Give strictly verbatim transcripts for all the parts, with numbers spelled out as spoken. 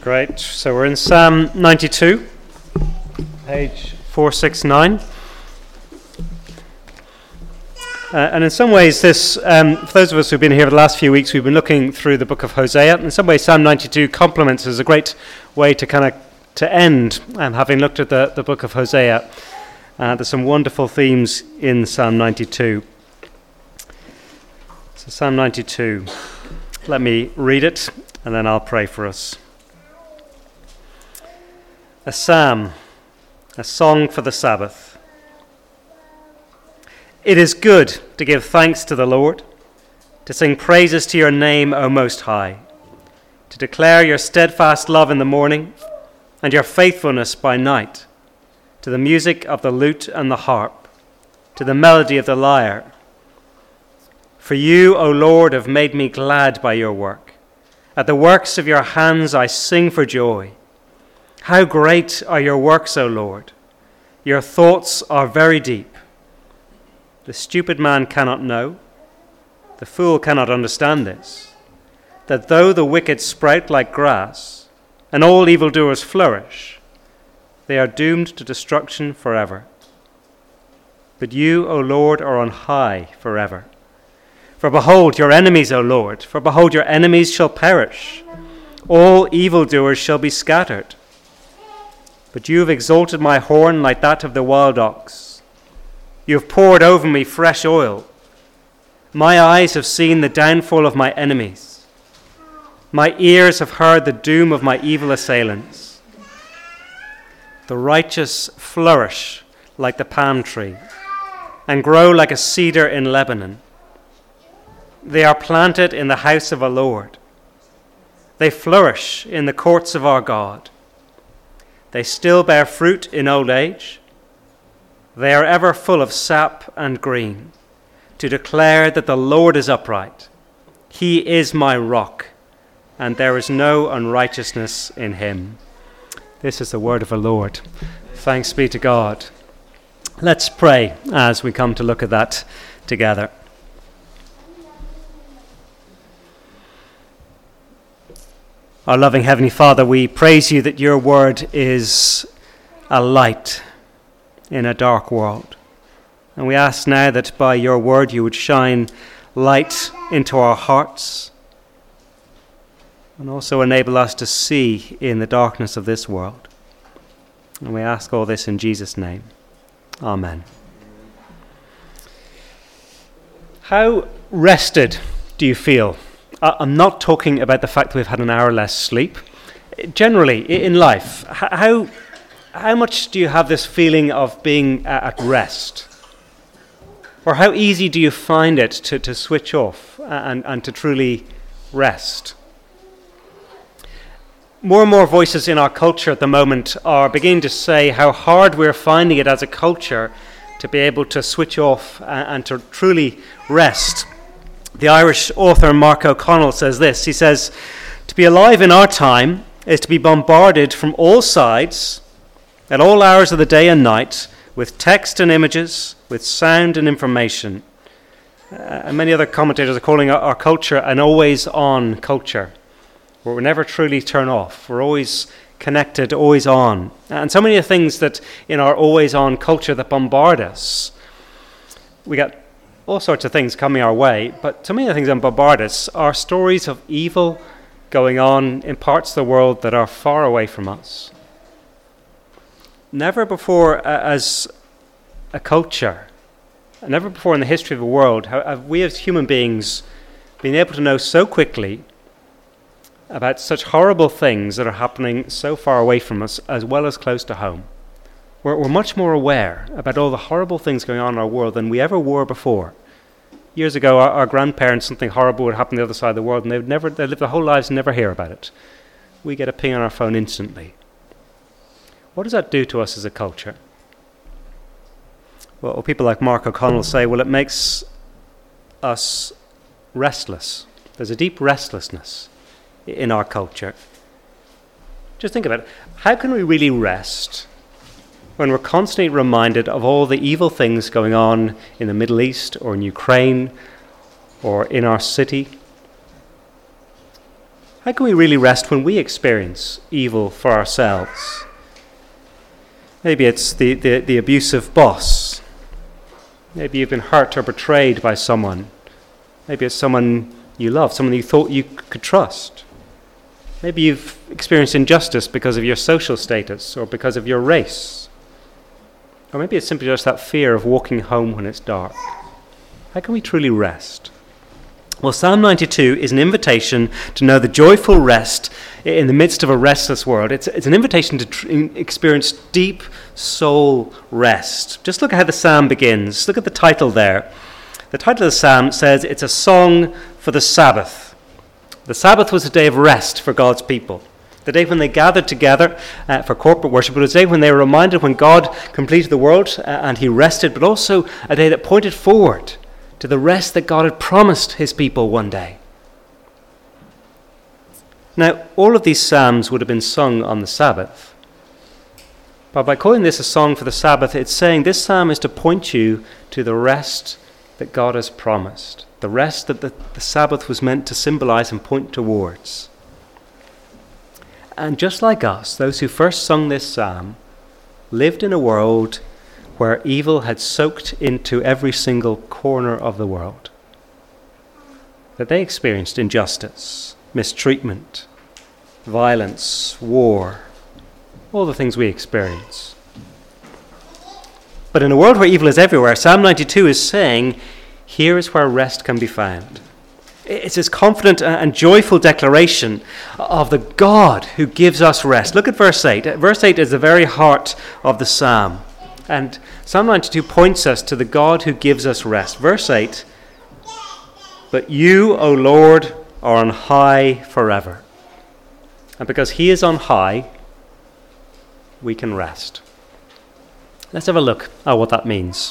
Great. So we're in Psalm ninety-two, page four sixty-nine. Uh, and in some ways, this, um, for those of us who've been here for the last few weeks, we've been looking through the book of Hosea. In some ways, Psalm ninety-two complements as a great way to kind of to end, um, having looked at the, the book of Hosea. Uh, there's some wonderful themes in Psalm ninety-two. So Psalm ninety-two. Let me read it, and then I'll pray for us. A psalm, a song for the Sabbath. It is good to give thanks to the Lord, to sing praises to your name, O Most High, to declare your steadfast love in the morning and your faithfulness by night, to the music of the lute and the harp, to the melody of the lyre. For you, O Lord, have made me glad by your work. At the works of your hands I sing for joy. How great are your works, O Lord! Your thoughts are very deep. The stupid man cannot know, the fool cannot understand this, that though the wicked sprout like grass, and all evildoers flourish, they are doomed to destruction forever. But you, O Lord, are on high forever. For behold your enemies, O Lord, for behold your enemies shall perish. All evildoers shall be scattered. But you have exalted my horn like that of the wild ox. You have poured over me fresh oil. My eyes have seen the downfall of my enemies. My ears have heard the doom of my evil assailants. The righteous flourish like the palm tree and grow like a cedar in Lebanon. They are planted in the house of our Lord. They flourish in the courts of our God. They still bear fruit in old age. They are ever full of sap and green, to declare that the Lord is upright. He is my rock, and there is no unrighteousness in him. This is the word of the Lord. Thanks be to God. Let's pray as we come to look at that together. Our loving Heavenly Father, we praise you that your word is a light in a dark world. And we ask now that by your word you would shine light into our hearts and also enable us to see in the darkness of this world. And we ask all this in Jesus' name. Amen. How rested do you feel? I'm not talking about the fact that we've had an hour less sleep. Generally, in life, how how much do you have this feeling of being at rest? Or how easy do you find it to, to switch off and, and to truly rest? More and more voices in our culture at the moment are beginning to say how hard we're finding it as a culture to be able to switch off and, and to truly rest. The Irish author Mark O'Connell says this. He says, "To be alive in our time is to be bombarded from all sides, at all hours of the day and night, with text and images, with sound and information." Uh, and many other commentators are calling our, our culture an always-on culture, where we never truly turn off. We're always connected, always on. And so many of the things that in our always-on culture that bombard us, we got all sorts of things coming our way, but so many of the things that bombard us are stories of evil going on in parts of the world that are far away from us. Never before uh, as a culture, never before in the history of the world have we as human beings been able to know so quickly about such horrible things that are happening so far away from us as well as close to home. We're, we're much more aware about all the horrible things going on in our world than we ever were before. Years ago, our, our grandparents, something horrible would happen on the other side of the world, and they'd never, they lived their whole lives and never hear about it. We get a ping on our phone instantly. What does that do to us as a culture? Well, people like Mark O'Connell say, well, it makes us restless. There's a deep restlessness in our culture. Just think about it. How can we really rest when we're constantly reminded of all the evil things going on in the Middle East or in Ukraine or in our city? How can we really rest when we experience evil for ourselves? Maybe it's the, the, the abusive boss. Maybe you've been hurt or betrayed by someone. Maybe it's someone you love, someone you thought you could trust. Maybe you've experienced injustice because of your social status or because of your race. Or maybe it's simply just that fear of walking home when it's dark. How can we truly rest? Well, Psalm ninety-two is an invitation to know the joyful rest in the midst of a restless world. It's, it's an invitation to tr- experience deep soul rest. Just look at how the psalm begins. Look at the title there. The title of the psalm says it's a song for the Sabbath. The Sabbath was a day of rest for God's people. The day when they gathered together uh, for corporate worship. It was a day when they were reminded when God completed the world uh, and he rested, but also a day that pointed forward to the rest that God had promised his people one day. Now, all of these psalms would have been sung on the Sabbath. But by calling this a song for the Sabbath, it's saying this psalm is to point you to the rest that God has promised. The rest that the, the Sabbath was meant to symbolize and point towards. And just like us, those who first sung this psalm lived in a world where evil had soaked into every single corner of the world. That they experienced injustice, mistreatment, violence, war, all the things we experience. But in a world where evil is everywhere, Psalm ninety-two is saying, here is where rest can be found. It's this confident and joyful declaration of the God who gives us rest. Look at verse eight. Verse eight is the very heart of the psalm. And Psalm ninety-two points us to the God who gives us rest. Verse eight, but you, O Lord, are on high forever. And because he is on high, we can rest. Let's have a look at what that means.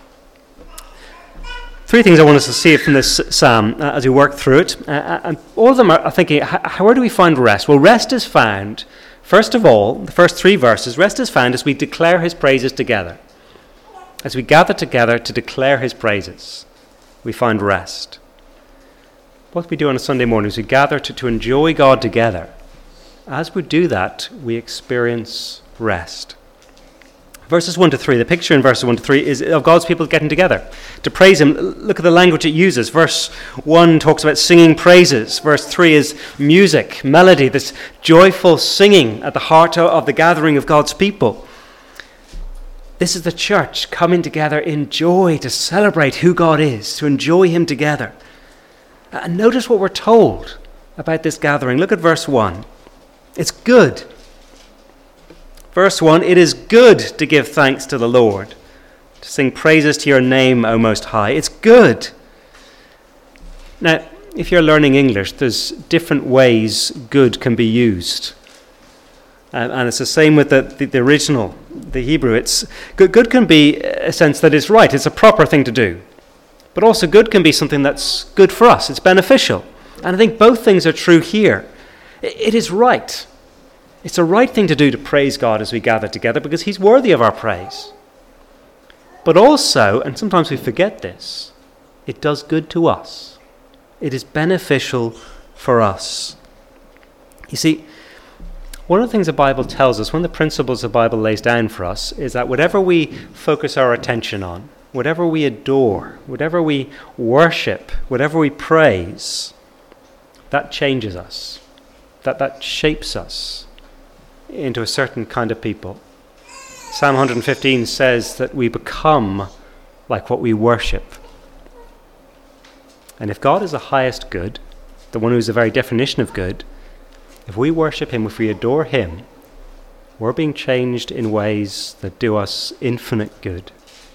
Three things I want us to see from this psalm uh, as we work through it. Uh, and all of them are, are thinking, how, where do we find rest? Well, rest is found, first of all, the first three verses, rest is found as we declare his praises together. As we gather together to declare his praises, we find rest. What we do on a Sunday morning is we gather to, to enjoy God together. As we do that, we experience rest. Verses one to three, the picture in verses one to three is of God's people getting together to praise him. Look at the language it uses. Verse one talks about singing praises. Verse three is music, melody, this joyful singing at the heart of the gathering of God's people. This is the church coming together in joy to celebrate who God is, to enjoy him together. And notice what we're told about this gathering. Look at verse one. It's good. Verse one, it is good to give thanks to the Lord, to sing praises to your name, O Most High. It's good. Now, if you're learning English, there's different ways good can be used. Um, and it's the same with the, the, the original, the Hebrew. It's good, good can be a sense that it's right, it's a proper thing to do. But also good can be something that's good for us, it's beneficial. And I think both things are true here. It, it is right. It's a right thing to do to praise God as we gather together because he's worthy of our praise. But also, and sometimes we forget this, it does good to us. It is beneficial for us. You see, one of the things the Bible tells us, one of the principles the Bible lays down for us, is that whatever we focus our attention on, whatever we adore, whatever we worship, whatever we praise, that changes us, that that shapes us into a certain kind of people. Psalm one fifteen says that we become like what we worship. And if God is the highest good, the one who is the very definition of good, if we worship him, if we adore him, we're being changed in ways that do us infinite good.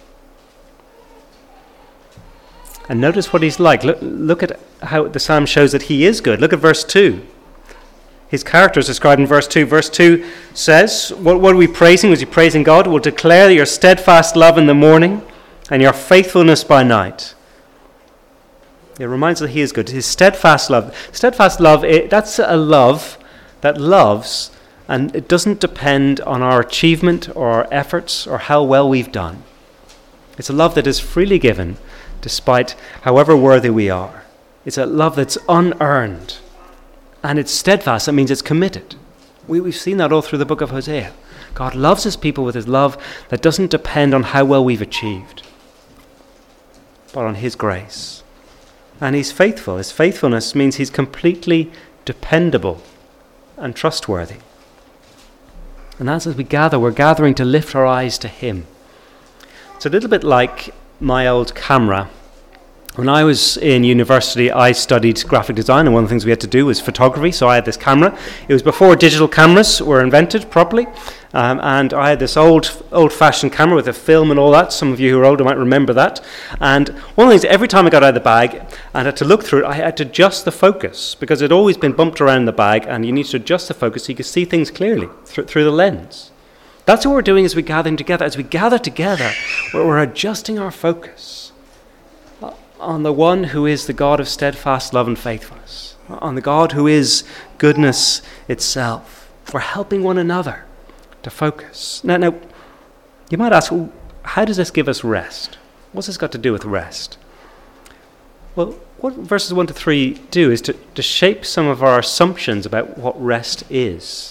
And notice what he's like. Look, look at how the psalm shows that he is good. Look at verse two. His character is described in verse two. Verse two says, what, what are we praising? Was he praising God? We'll declare your steadfast love in the morning and your faithfulness by night. It reminds us that he is good. His steadfast love. Steadfast love, it, that's a love that loves, and it doesn't depend on our achievement or our efforts or how well we've done. It's a love that is freely given despite however worthy we are. It's a love that's unearned. And it's steadfast. That means it's committed. We, we've seen that all through the book of Hosea. God loves his people with his love that doesn't depend on how well we've achieved, but on his grace. And he's faithful. His faithfulness means he's completely dependable and trustworthy. And as, as we gather, we're gathering to lift our eyes to him. It's a little bit like my old camera. When I was in university, I studied graphic design, and one of the things we had to do was photography, so I had this camera. It was before digital cameras were invented properly, um, and I had this old, old-fashioned camera with a film and all that. Some of you who are older might remember that. And one of the things, every time I got out of the bag and I had to look through it, I had to adjust the focus, because it had always been bumped around the bag, and you need to adjust the focus so you can see things clearly through, through the lens. That's what we're doing as we gather together. As we gather together, we're, we're adjusting our focus on the one who is the God of steadfast love and faithfulness, on the God who is goodness itself. We're helping one another to focus. Now, now, you might ask, well, how does this give us rest? What's this got to do with rest? Well, what verses one to three do is to, to shape some of our assumptions about what rest is.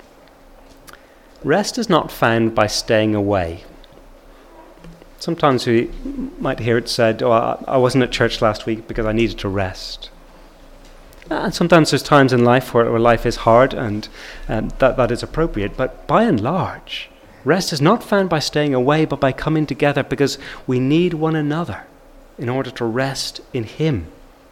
Rest is not found by staying away. Sometimes we might hear it said, oh, I wasn't at church last week because I needed to rest. And sometimes there's times in life where, where life is hard, and um, that, that is appropriate. But by and large, rest is not found by staying away, but by coming together, because we need one another in order to rest in him.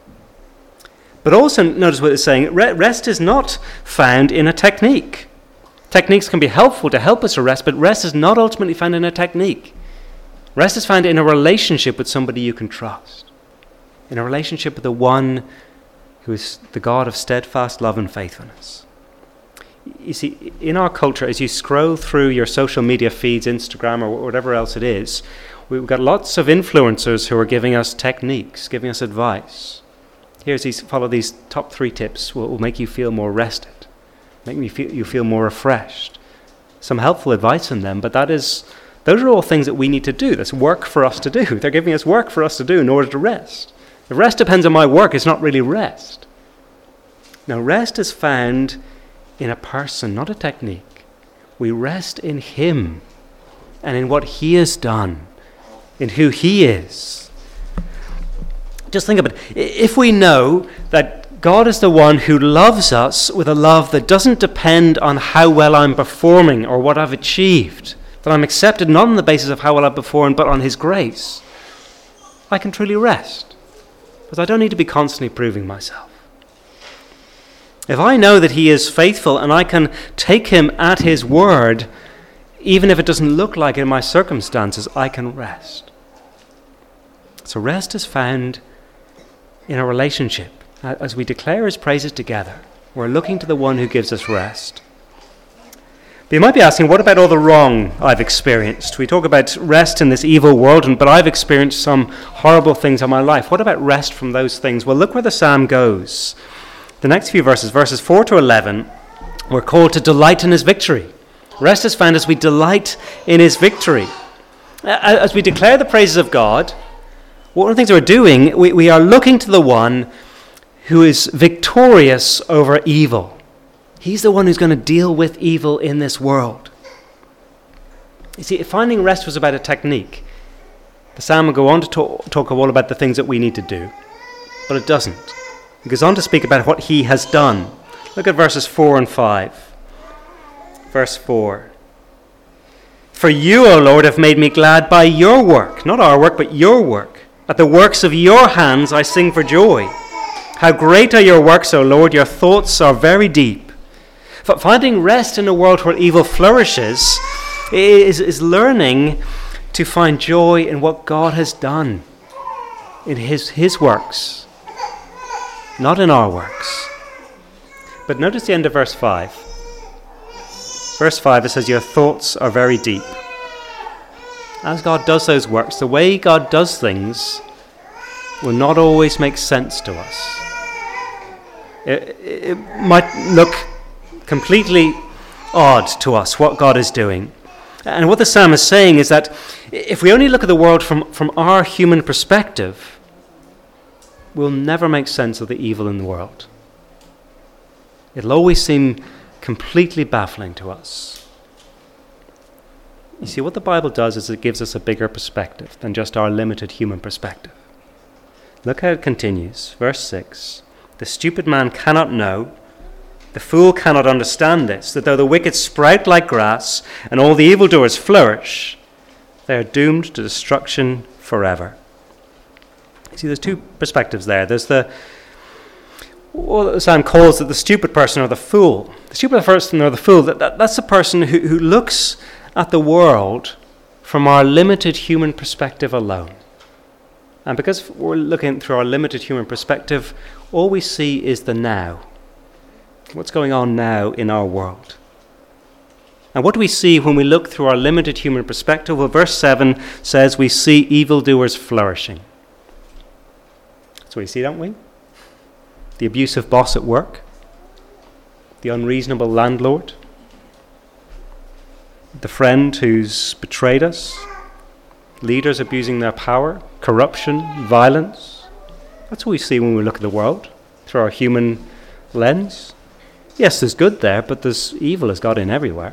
But also notice what it's saying, rest is not found in a technique. Techniques can be helpful to help us to rest, but rest is not ultimately found in a technique. Rest is found in a relationship with somebody you can trust, in a relationship with the one who is the God of steadfast love and faithfulness. You see, in our culture, as you scroll through your social media feeds, Instagram or whatever else it is, we've got lots of influencers who are giving us techniques, giving us advice. Here's these, follow these top three tips will, will make you feel more rested, make me feel, you feel more refreshed. Some helpful advice in them, but that is... Those are all things that we need to do. That's work for us to do. They're giving us work for us to do in order to rest. If rest depends on my work, it's not really rest. Now, rest is found in a person, not a technique. We rest in him and in what he has done, in who he is. Just think about it. If we know that God is the one who loves us with a love that doesn't depend on how well I'm performing or what I've achieved, that I'm accepted not on the basis of how well I've performed, but on his grace, I can truly rest, because I don't need to be constantly proving myself. If I know that he is faithful and I can take him at his word, even if it doesn't look like it in my circumstances, I can rest. So rest is found in a relationship. As we declare his praises together, we're looking to the one who gives us rest. But you might be asking, what about all the wrong I've experienced? We talk about rest in this evil world, and but I've experienced some horrible things in my life. What about rest from those things? Well, look where the psalm goes. The next few verses, verses four to eleven, we're called to delight in his victory. Rest is found as we delight in his victory. As we declare the praises of God, one of the things we're doing, we, we are looking to the one who is victorious over evil. He's the one who's going to deal with evil in this world. You see, if finding rest was about a technique, the psalm will go on to talk, talk all about the things that we need to do. But it doesn't. It goes on to speak about what he has done. Look at verses four and five. Verse four. For you, O Lord, have made me glad by your work. Not our work, but your work. At the works of your hands I sing for joy. How great are your works, O Lord. Your thoughts are very deep. Finding rest in a world where evil flourishes is, is learning to find joy in what God has done, in his, his works, not in our works. But notice the end of verse five. Verse five, it says, your thoughts are very deep. As God does those works, the way God does things will not always make sense to us. It, it might look completely odd to us what God is doing. And what the psalm is saying is that if we only look at the world from, from our human perspective, we'll never make sense of the evil in the world. It'll always seem completely baffling to us. You see, what the Bible does is it gives us a bigger perspective than just our limited human perspective. Look how it continues. Verse six. The stupid man cannot know, the fool cannot understand this, that though the wicked sprout like grass and all the evildoers flourish, they are doomed to destruction forever. You see, there's two perspectives there. There's the, what the psalm calls it, the stupid person or the fool. The stupid person or the fool, that, that, that's the person who, who looks at the world from our limited human perspective alone. And because we're looking through our limited human perspective, all we see is the now. What's going on now in our world? And what do we see when we look through our limited human perspective? Well, verse seven says we see evildoers flourishing. That's what we see, don't we? The abusive boss at work, the unreasonable landlord, the friend who's betrayed us, leaders abusing their power, corruption, violence. That's what we see when we look at the world through our human lens. Yes, there's good there, but there's evil has got in everywhere.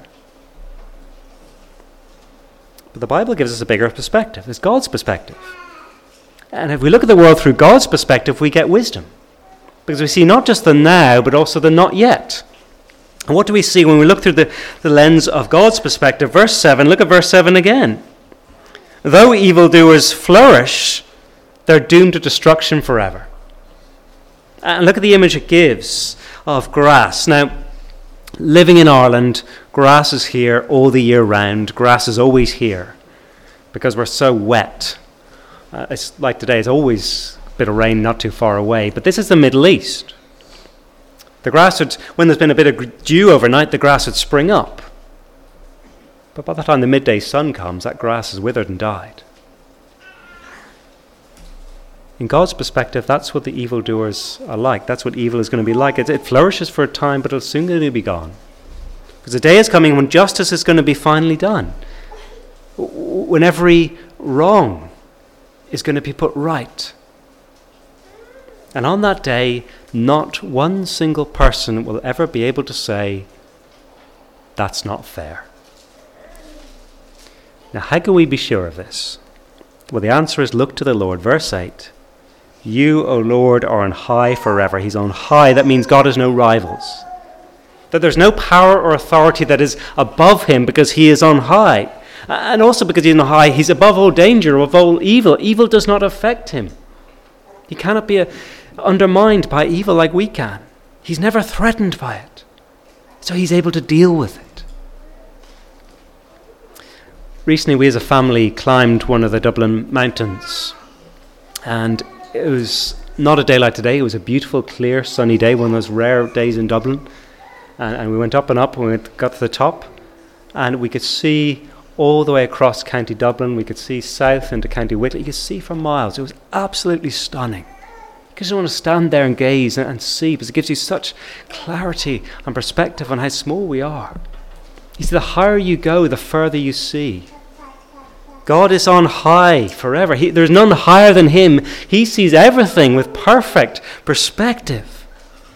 But the Bible gives us a bigger perspective. It's God's perspective. And if we look at the world through God's perspective, we get wisdom. Because we see not just the now, but also the not yet. And what do we see when we look through the, the lens of God's perspective? Verse seven, look at verse seven again. Though evildoers flourish, they're doomed to destruction forever. And look at the image it gives of grass. Now, living in Ireland, grass is here all the year round. Grass is always here because we're so wet. Uh, it's like today, it's always a bit of rain not too far away. But this is the Middle East. The grass would, when there's been a bit of dew overnight, the grass would spring up. But by the time the midday sun comes, that grass has withered and died. In God's perspective, that's what the evildoers are like. That's what evil is going to be like. It, it flourishes for a time, but it's soon going to be gone. Because the day is coming when justice is going to be finally done. When every wrong is going to be put right. And on that day, not one single person will ever be able to say, that's not fair. Now, how can we be sure of this? Well, the answer is look to the Lord. Verse eight. You, O Lord, are on high forever. He's on high. That means God has no rivals. That there's no power or authority that is above him because he is on high. And also because he's on high, he's above all danger, of all evil. Evil does not affect him. He cannot be a, undermined by evil like we can. He's never threatened by it. So he's able to deal with it. Recently, we as a family climbed one of the Dublin mountains. And it was not a day like today. It was a beautiful, clear, sunny day, one of those rare days in Dublin. And, and we went up and up, and we got to the top. And we could see all the way across County Dublin. We could see south into County Wicklow. You could see for miles. It was absolutely stunning. You just want to stand there and gaze and, and see, because it gives you such clarity and perspective on how small we are. You see, the higher you go, the further you see. God is on high forever. He, there's none higher than him. He sees everything with perfect perspective.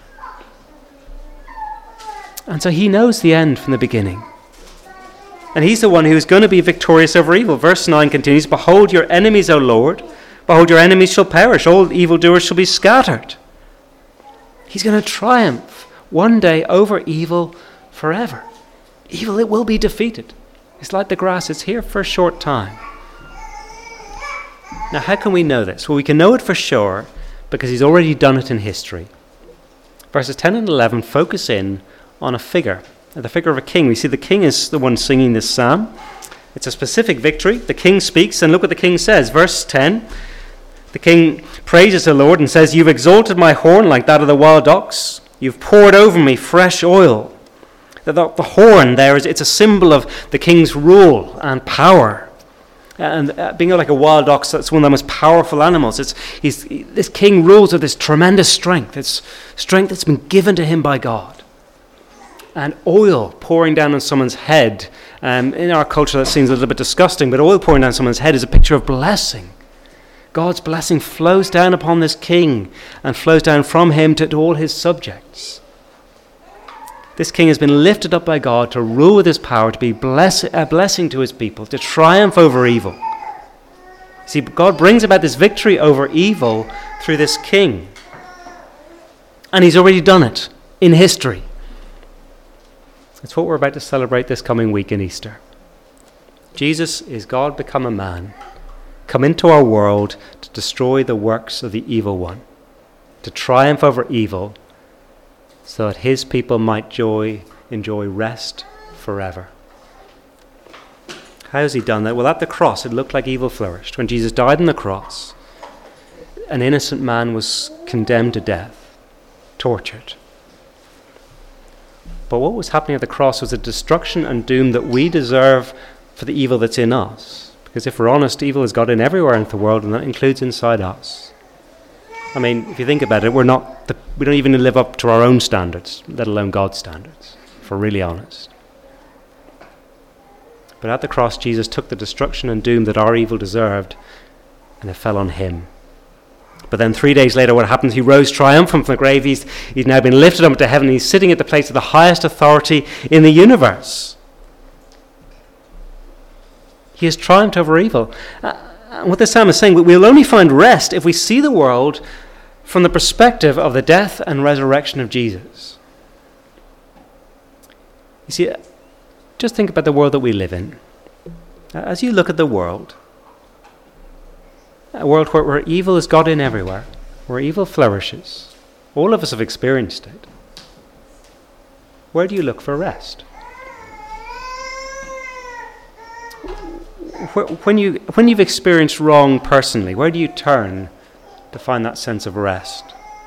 And so he knows the end from the beginning. And he's the one who is going to be victorious over evil. Verse nine continues, Behold your enemies, O Lord. Behold your enemies shall perish. All evildoers shall be scattered. He's going to triumph one day over evil forever. Evil, it will be defeated. It's like the grass. It's here for a short time. Now, how can we know this? Well, we can know it for sure because he's already done it in history. Verses ten and eleven focus in on a figure, the figure of a king. We see the king is the one singing this psalm. It's a specific victory. The king speaks, and look what the king says. Verse ten, the king praises the Lord and says, You've exalted my horn like that of the wild ox. You've poured over me fresh oil. The, the, the horn there, is it's a symbol of the king's rule and power. And uh, being like a wild ox, that's one of the most powerful animals. It's he's, this king rules with this tremendous strength. It's strength that's been given to him by God. And oil pouring down on someone's head. Um, in our culture, that seems a little bit disgusting, but oil pouring down someone's head is a picture of blessing. God's blessing flows down upon this king and flows down from him to, to all his subjects. This king has been lifted up by God to rule with his power, to be bless, a blessing to his people, to triumph over evil. See, God brings about this victory over evil through this king. And he's already done it in history. It's what we're about to celebrate this coming week in Easter. Jesus is God become a man, come into our world to destroy the works of the evil one, to triumph over evil, so that his people might joy, enjoy rest forever. How has he done that? Well, at the cross, it looked like evil flourished. When Jesus died on the cross, an innocent man was condemned to death, tortured. But what was happening at the cross was a destruction and doom that we deserve for the evil that's in us. Because if we're honest, evil has got in everywhere in the world, and that includes inside us. I mean, if you think about it, we're not the, we don't even live up to our own standards, let alone God's standards, if we're really honest. But at the cross, Jesus took the destruction and doom that our evil deserved, and it fell on him. But then three days later, what happens? He rose triumphant from the grave. He's, he's now been lifted up to heaven. He's sitting at the place of the highest authority in the universe. He has triumphed over evil. Uh, what the psalm is saying, we'll only find rest if we see the world from the perspective of the death and resurrection of Jesus. You see, just think about the world that we live in. As you look at the world, a world where, where evil is got in everywhere, where evil flourishes, all of us have experienced it. Where do you look for rest? When, you, when you've experienced wrong personally, where do you turn to find that sense of rest?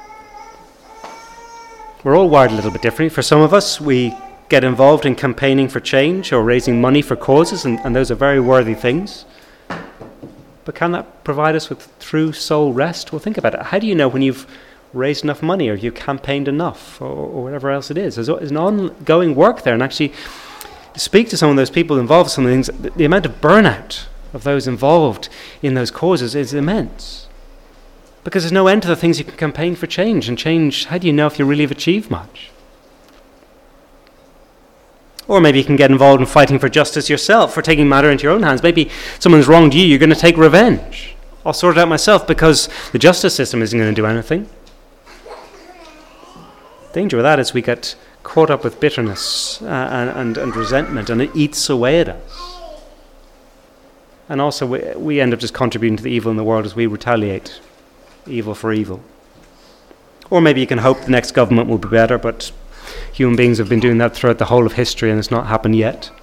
We're all wired a little bit differently. For some of us, we get involved in campaigning for change or raising money for causes, and, and those are very worthy things. But can that provide us with true soul rest? Well, think about it. How do you know when you've raised enough money or you campaigned enough or, or whatever else it is? There's, there's an ongoing work there, and actually speak to some of those people involved in some of the things. The, the amount of burnout of those involved in those causes is immense. Because there's no end to the things you can campaign for change. And change, how do you know if you really have achieved much? Or maybe you can get involved in fighting for justice yourself, for taking matter into your own hands. Maybe someone's wronged you, you're going to take revenge. I'll sort it out myself because the justice system isn't going to do anything. The danger with that is we get caught up with bitterness uh, and, and, and resentment, and it eats away at us. And also we, we end up just contributing to the evil in the world as we retaliate evil for evil. Or maybe you can hope the next government will be better, but human beings have been doing that throughout the whole of history and it's not happened yet.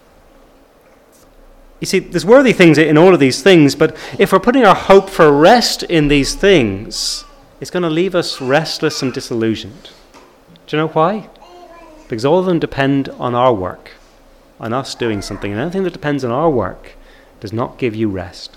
You see, there's worthy things in all of these things, but if we're putting our hope for rest in these things, it's going to leave us restless and disillusioned. Do you know why? Because all of them depend on our work, on us doing something, and anything that depends on our work does not give you rest.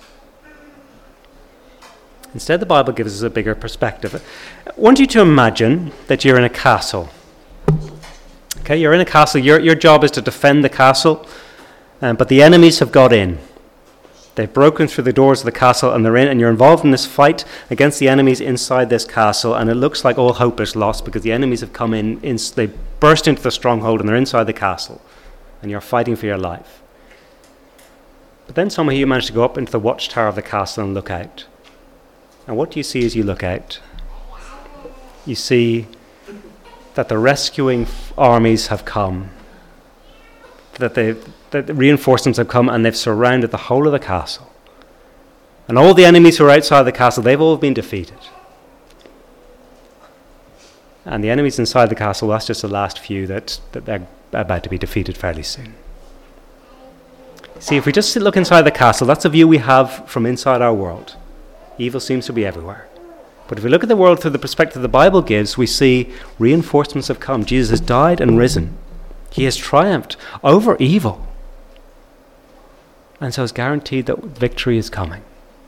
Instead, the Bible gives us a bigger perspective. I want you to imagine that you're in a castle. Okay, you're in a castle. Your, your job is to defend the castle, um, but the enemies have got in. They've broken through the doors of the castle and they're in, and you're involved in this fight against the enemies inside this castle, and it looks like all hope is lost because the enemies have come in, in they burst into the stronghold and they're inside the castle, and you're fighting for your life. But then somehow you manage to go up into the watchtower of the castle and look out. And what do you see as you look out? You see that the rescuing f- armies have come, that, that the reinforcements have come, and they've surrounded the whole of the castle. And all the enemies who are outside the castle, they've all been defeated. And the enemies inside the castle, that's just the last few that, that they're about to be defeated fairly soon. See, if we just look inside the castle, that's a view we have from inside our world. Evil seems to be everywhere. But if we look at the world through the perspective the Bible gives, we see reinforcements have come. Jesus has died and risen. He has triumphed over evil. And so it's guaranteed that victory is coming.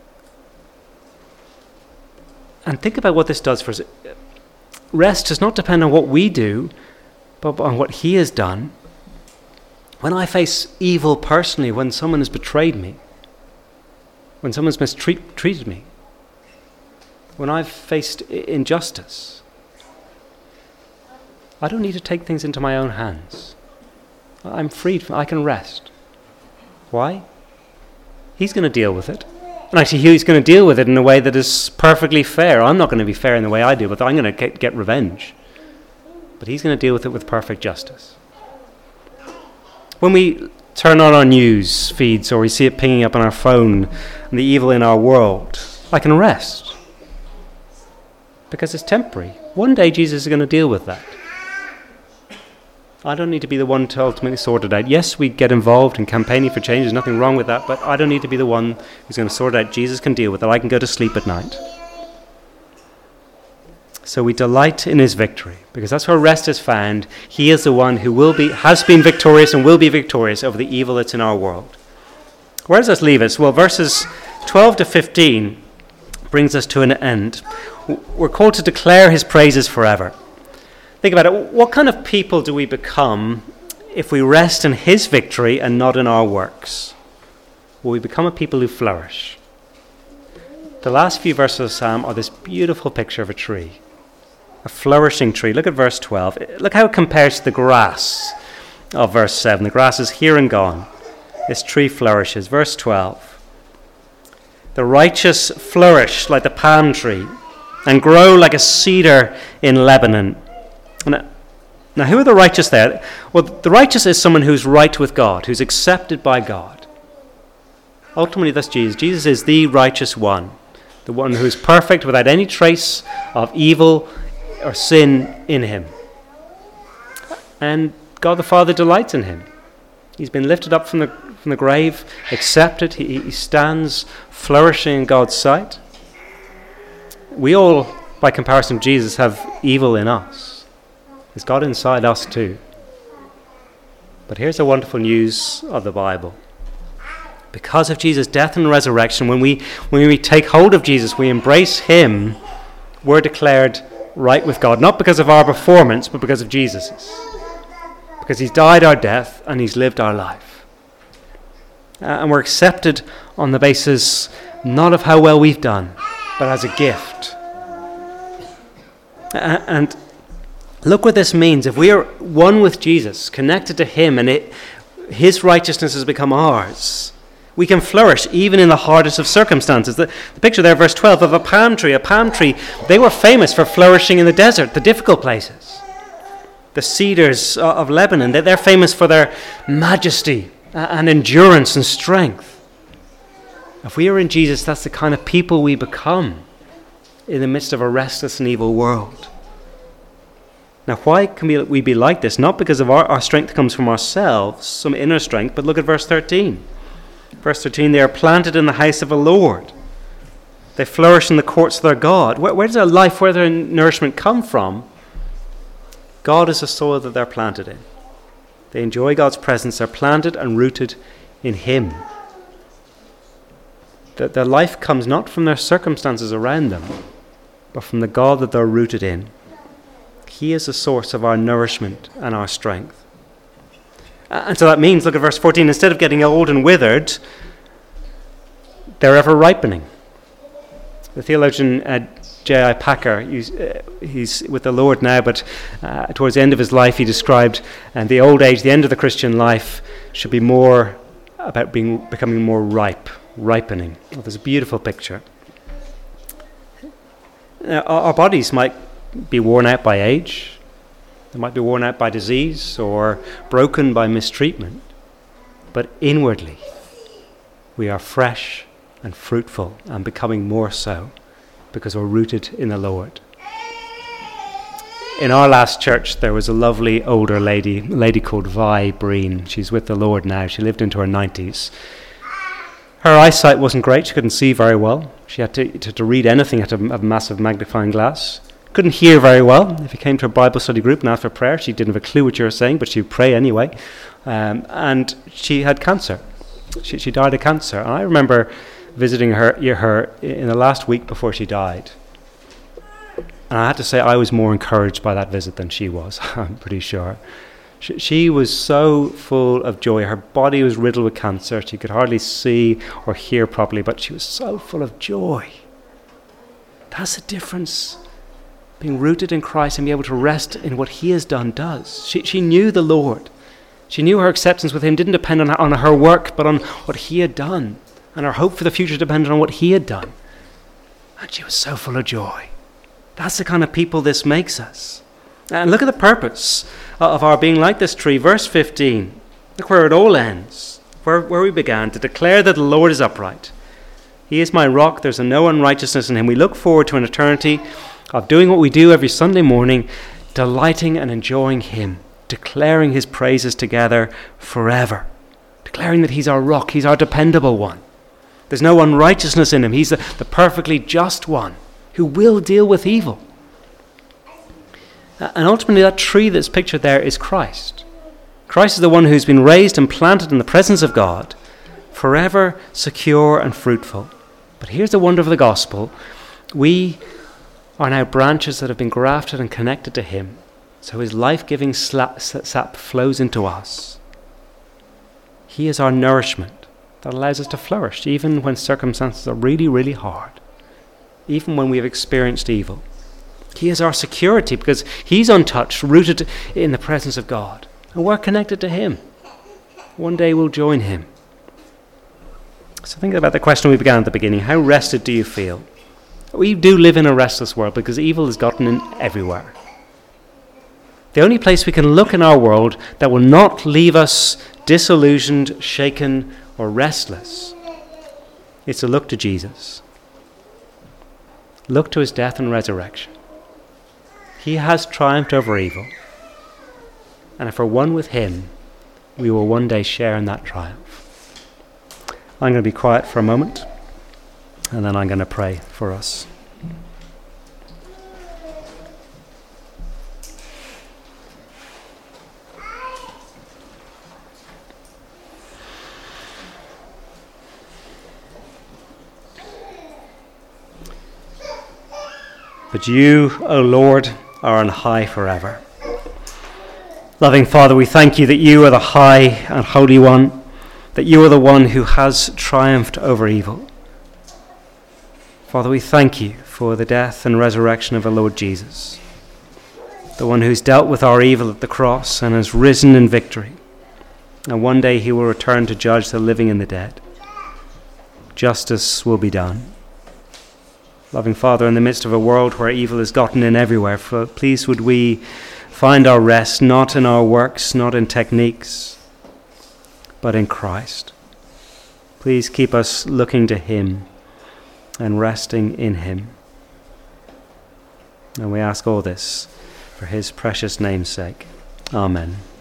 And think about what this does for us. Rest does not depend on what we do, but on what He has done. When I face evil personally, when someone has betrayed me, when someone's mistreated me, when I've faced injustice, I don't need to take things into my own hands. I'm freed. From, I can rest. Why? He's going to deal with it. And actually, he's going to deal with it in a way that is perfectly fair. I'm not going to be fair in the way I deal with it. I'm going to get, get revenge. But he's going to deal with it with perfect justice. When we turn on our news feeds or we see it pinging up on our phone and the evil in our world, I can rest. Because it's temporary. One day Jesus is going to deal with that. I don't need to be the one to ultimately sort it out. Yes, we get involved in campaigning for change. There's nothing wrong with that. But I don't need to be the one who's going to sort it out. Jesus can deal with it. I can go to sleep at night. So we delight in his victory, because that's where rest is found. He is the one who will be, has been victorious and will be victorious over the evil that's in our world. Where does this leave us? Well, verses twelve to fifteen brings us to an end. We're called to declare his praises forever. Think about it. What kind of people do we become if we rest in his victory and not in our works? Well, we become a people who flourish. The last few verses of Psalm are this beautiful picture of a tree. A flourishing tree. Look at verse twelve. Look how it compares to the grass of verse seven. The grass is here and gone. This tree flourishes. Verse twelve. The righteous flourish like the palm tree and grow like a cedar in Lebanon. Now, now, who are the righteous there? Well, the righteous is someone who's right with God, who's accepted by God. Ultimately, that's Jesus. Jesus is the righteous one, the one who's perfect without any trace of evil or sin in him. And God the Father delights in him. He's been lifted up from the from the grave, accepted. He, he stands flourishing in God's sight. We all, by comparison to Jesus, have evil in us. Is God inside us too? But here's the wonderful news of the Bible. Because of Jesus' death and resurrection, when we when we take hold of Jesus, we embrace him, we're declared right with God, not because of our performance, but because of Jesus's. Because he's died our death and he's lived our life. Uh, and we're accepted on the basis not of how well we've done, but as a gift. Uh, and look what this means. If we are one with Jesus, connected to him, and it, his righteousness has become ours, we can flourish even in the hardest of circumstances. The, the picture there, verse twelve, of a palm tree. A palm tree, they were famous for flourishing in the desert, the difficult places. The cedars of Lebanon, they're famous for their majesty and endurance and strength. If we are in Jesus, that's the kind of people we become in the midst of a restless and evil world. Now, why can we, we be like this? Not because of our, our strength comes from ourselves, some inner strength, but look at verse thirteen. Verse thirteen, they are planted in the house of the Lord. They flourish in the courts of their God. Where, where does their life, where their nourishment come from? God is the soil that they're planted in. They enjoy God's presence. They're planted and rooted in him. That their life comes not from their circumstances around them, but from the God that they're rooted in. He is the source of our nourishment and our strength. And so that means, look at verse fourteen, instead of getting old and withered, they're ever ripening. The theologian uh, J I Packer, he's, uh, he's with the Lord now, but uh, towards the end of his life he described uh, the old age, the end of the Christian life, should be more about being becoming more ripe, ripening. Well, there's a beautiful picture. Uh, our, our bodies might be worn out by age. They might be worn out by disease or broken by mistreatment. But inwardly, we are fresh and fruitful and becoming more so because we're rooted in the Lord. In our last church, there was a lovely older lady, a lady called Vi Breen. She's with the Lord now. She lived into her nineties. Her eyesight wasn't great. She couldn't see very well. She had to, to, to read anything, had to have a massive magnifying glass. Couldn't hear very well. If you came to a Bible study group and asked for prayer, she didn't have a clue what you were saying, but she would pray anyway. Um, and she had cancer. She, she died of cancer. And I remember visiting her, her in the last week before she died. And I had to say I was more encouraged by that visit than she was, I'm pretty sure. She, she was so full of joy. Her body was riddled with cancer. She could hardly see or hear properly, but she was so full of joy. That's the difference being rooted in Christ and be able to rest in what he has done does. She, she knew the Lord. She knew her acceptance with him didn't depend on her, on her work, but on what he had done. And her hope for the future depended on what he had done. And she was so full of joy. That's the kind of people this makes us. And look at the purpose of our being like this tree. Verse fifteen. Look where it all ends. Where, where we began. To declare that the Lord is upright. He is my rock. There's no unrighteousness in him. We look forward to an eternity of doing what we do every Sunday morning, delighting and enjoying him, declaring his praises together forever, declaring that he's our rock, he's our dependable one. There's no unrighteousness in him. He's the, the perfectly just one who will deal with evil. And ultimately that tree that's pictured there is Christ. Christ is the one who's been raised and planted in the presence of God, forever secure and fruitful. But here's the wonder of the gospel. We are now branches that have been grafted and connected to him. So his life-giving sap flows into us. He is our nourishment that allows us to flourish, even when circumstances are really, really hard, even when we have experienced evil. He is our security because he's untouched, rooted in the presence of God. And we're connected to him. One day we'll join him. So think about the question we began at the beginning. How rested do you feel? We do live in a restless world because evil has gotten in everywhere. The only place we can look in our world that will not leave us disillusioned, shaken, or restless is to look to Jesus. Look to his death and resurrection. He has triumphed over evil. And if we're one with him, we will one day share in that triumph. I'm going to be quiet for a moment, and then I'm going to pray for us. But you, O Lord, are on high forever. Loving Father, we thank you that you are the high and holy one, that you are the one who has triumphed over evil. Father, we thank you for the death and resurrection of our Lord Jesus, the one who's dealt with our evil at the cross and has risen in victory. And one day he will return to judge the living and the dead. Justice will be done. Loving Father, in the midst of a world where evil has gotten in everywhere, please would we find our rest not in our works, not in techniques, but in Christ. Please keep us looking to him and resting in him. And we ask all this for his precious name's sake. Amen.